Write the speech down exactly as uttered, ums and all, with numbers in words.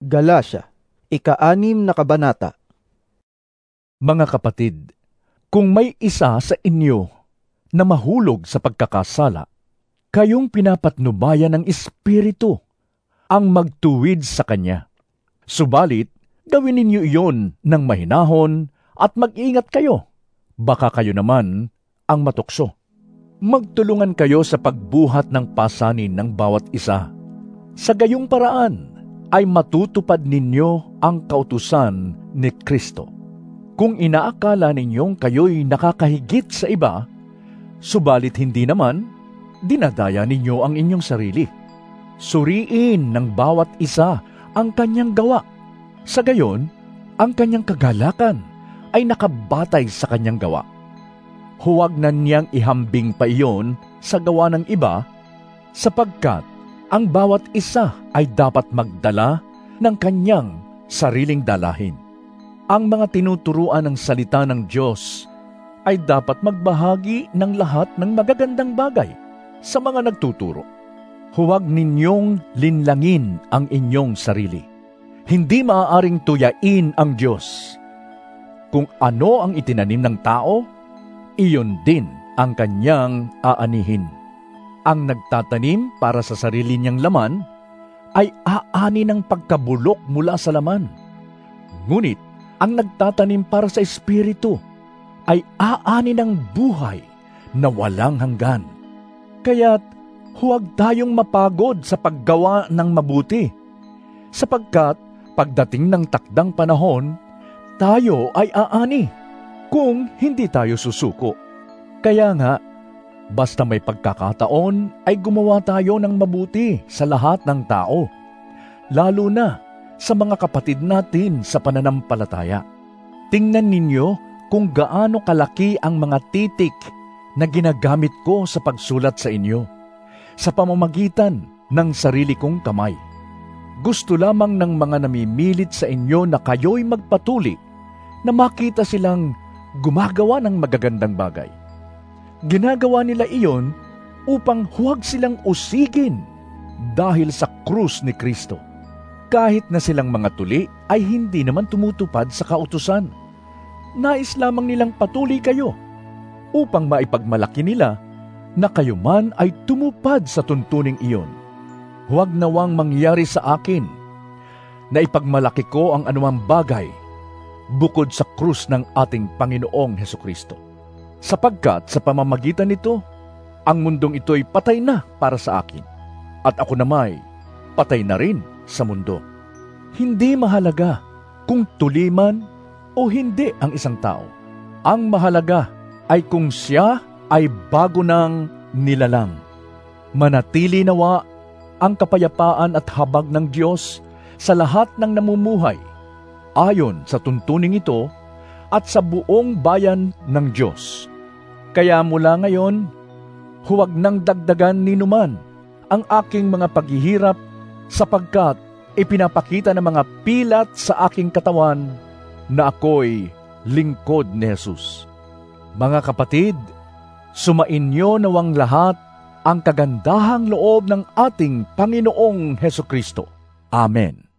Galacia, ika-anim na kabanata. Mga kapatid, kung may isa sa inyo na mahulog sa pagkakasala, kayong pinapatnubayan ng Espiritu ang magtuwid sa kanya. Subalit, gawin ninyo iyon ng mahinahon at mag-ingat kayo. Baka kayo naman ang matukso. Magtulungan kayo sa pagbuhat ng pasanin ng bawat isa. Sa gayong paraan, ay matutupad ninyo ang kautusan ni Kristo. Kung inaakala ninyong kayo'y nakakahigit sa iba, subalit hindi naman, dinadaya ninyo ang inyong sarili. Suriin ng bawat isa ang kanyang gawa. Sa gayon, ang kanyang kagalakan ay nakabatay sa kanyang gawa. Huwag na niyang ihambing pa iyon sa gawa ng iba, sapagkat ang bawat isa ay dapat magdala ng kanyang sariling dalahin. Ang mga tinuturuan ng salita ng Diyos ay dapat magbahagi ng lahat ng magagandang bagay sa mga nagtuturo. Huwag ninyong linlangin ang inyong sarili. Hindi maaaring tuyain ang Diyos. Kung ano ang itinanim ng tao, iyon din ang kanyang aanihin. Ang nagtatanim para sa sarili niyang laman ay aani ng pagkabulok mula sa laman. Ngunit ang nagtatanim para sa Espiritu ay aani ng buhay na walang hanggan. Kaya't huwag tayong mapagod sa paggawa ng mabuti, sapagkat pagdating ng takdang panahon, tayo ay aani kung hindi tayo susuko. Kaya nga, basta may pagkakataon ay gumawa tayo ng mabuti sa lahat ng tao, lalo na sa mga kapatid natin sa pananampalataya. Tingnan ninyo kung gaano kalaki ang mga titik na ginagamit ko sa pagsulat sa inyo, sa pamamagitan ng sarili kong kamay. Gusto lamang ng mga namimilit sa inyo na kayo'y magpatuli na makita silang gumagawa ng magagandang bagay. Ginagawa nila iyon upang huwag silang usigin dahil sa krus ni Kristo. Kahit na silang mga tuli ay hindi naman tumutupad sa kautusan. Nais lamang nilang patuli kayo upang maipagmalaki nila na kayo man ay tumupad sa tuntuning iyon. Huwag nawang mangyari sa akin na ipagmalaki ko ang anumang bagay bukod sa krus ng ating Panginoong Hesukristo. Sapagkat sa pamamagitan nito, ang mundong ito'y patay na para sa akin, at ako namay patay na rin sa mundo. Hindi mahalaga kung tuli man o hindi ang isang tao. Ang mahalaga ay kung siya ay bago ng nilalang. Manatili nawa ang kapayapaan at habag ng Diyos sa lahat ng namumuhay, ayon sa tuntuning ito at sa buong bayan ng Diyos. Kaya mula ngayon, huwag nang dagdagan ni numan ang aking mga paghihirap, sapagkat ipinapakita ng mga pilat sa aking katawan na ako'y lingkod ni Jesus. Mga kapatid, sumainyo nawang lahat ang kagandahang loob ng ating Panginoong Hesukristo. Amen.